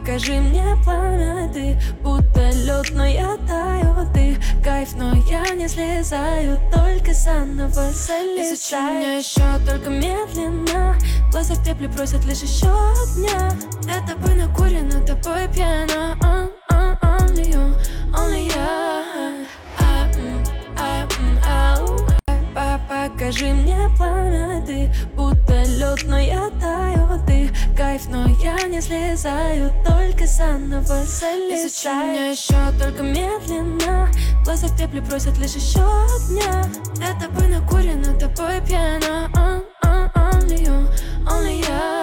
покажи мне пламя. Ты будто лед, но я таю. Ты кайф, но я не слезаю. Только заново залезаю. Изучи меня еще только медленно. Глаза в пепле просят лишь еще огня. Я тобой накурена, тобой пьяна. Only you, only я. Покажи мне пламя. Ты будто лед, но я таю. Ты кайф, но я не слезаю. Только заново залезаю. Изучи меня еще только медленно. Глаза в пепле просят лишь еще огня. Я тобой накурена, тобой пьяна. Only you, only я.